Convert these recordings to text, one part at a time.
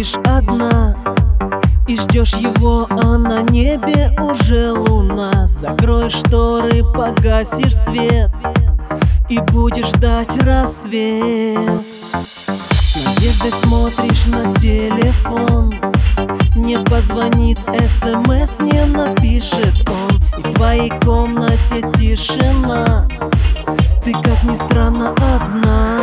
сидишь одна и ждешь его, а на небе уже луна. Закроешь шторы, погасишь свет и будешь ждать рассвет. С надеждой смотришь на телефон, не позвонит, СМС не напишет он, и в твоей комнате тишина, ты, как ни странно, одна.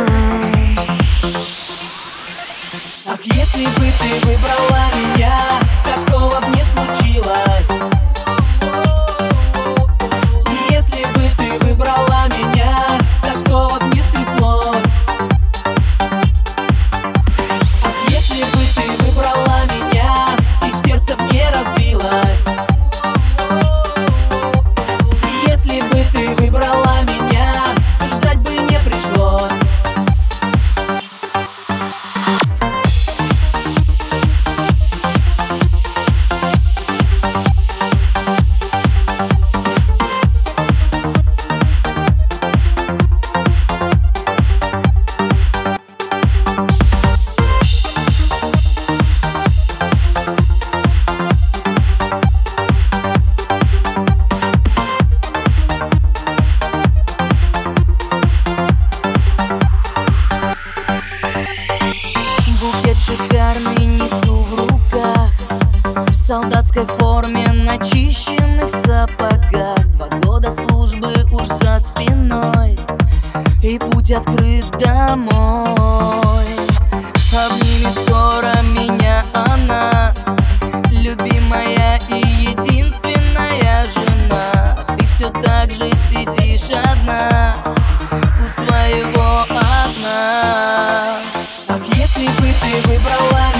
Ах, если бы ты выбрала меня, такого б не случилось. И если бы ты выбрала меня, такого б не стряслось. Ах, если бы ты выбрала меня, и сердце б не разбилось. И если бы ты выбрала меня, ждать бы не пришлось. Букет шикарный несу в руках, в солдатской форме, начищенных сапогах. 2 года службы уж за спиной, и путь открыт домой. Обнимет скоро меня она, любимая и единственная жена. Ты все так же сидишь одна у своего окна. Ах, если бы ты выбрала